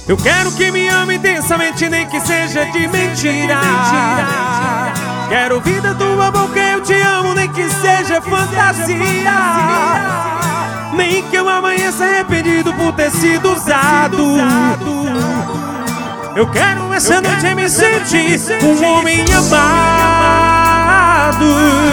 Eu quero que me ame intensamente, nem que seja de mentira. Quero ouvir da tua boca eu te amo, nem que seja fantasia. Nem que eu amanheça arrependido por ter sido usado. Eu quero essa noite me sentir um homem amado.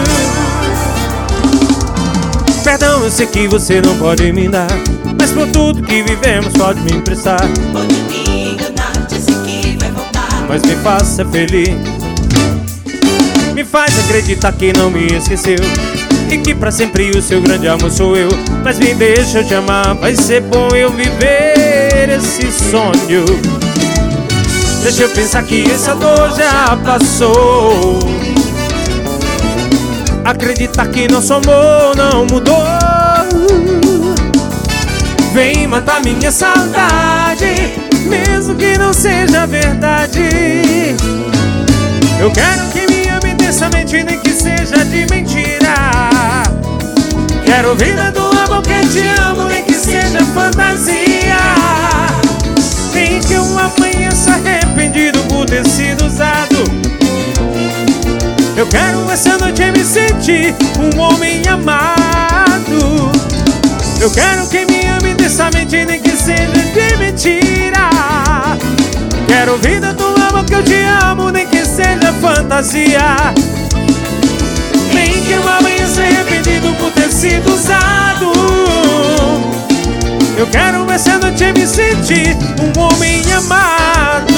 Perdão, eu sei que você não pode me dar, mas por tudo que vivemos pode me emprestar. Pode me enganar, disse que vai voltar, mas me faça feliz. Me faz acreditar que não me esqueceu e que pra sempre o seu grande amor sou eu. Mas me deixa eu te amar, vai ser bom eu viver esse sonho. Deixa eu pensar que essa dor já passou. Acreditar que nosso amor não mudou. Vem matar minha saudade, mesmo que não seja verdade. Eu quero que me ame intensamente, nem que seja de mentira. Quero ouvir da tua boca eu te amo, nem que seja fantasia. Nem que eu amanheça arrependido por ter sido usado. Eu quero essa noite me sentir um homem amado. Eu quero que me ame intensamente, nem que seja de mentira. Quero ouvir da tua boca eu te amo, nem que seja fantasia. Nem que eu amanheça arrependido por ter sido usado. Eu quero essa noite me sentir um homem amado.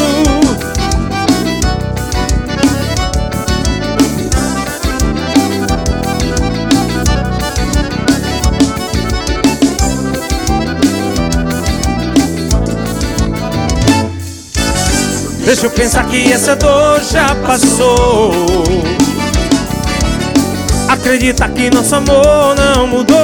Deixa eu pensar que essa dor já passou. Acredita que nosso amor não mudou.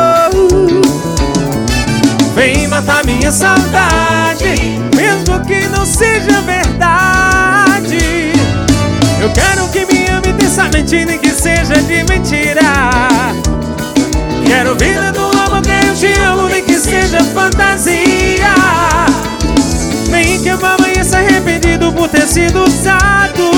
Vem matar minha saudade, mesmo que não seja verdade. Eu quero que me ame intensamente, nem que seja de mentira. Quero ouvir da tua boca eu te amo, nem que seja fantasia. Nem que eu amanheça arrependido por ter sido usado.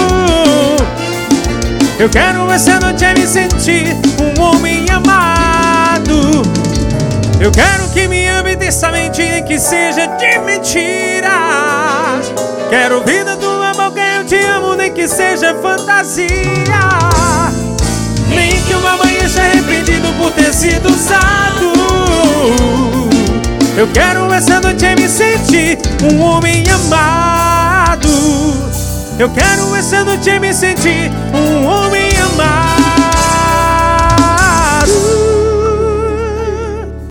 Eu quero essa noite me sentir um homem amado. Eu quero que me ame intensamente, nem que seja de mentira. Quero ouvir da tua boca eu te amo, nem que seja fantasia. Nem que eu amanheça arrependido por ter sido usado. Eu quero essa noite me sentir um homem amado. Eu quero essa noite me sentir um homem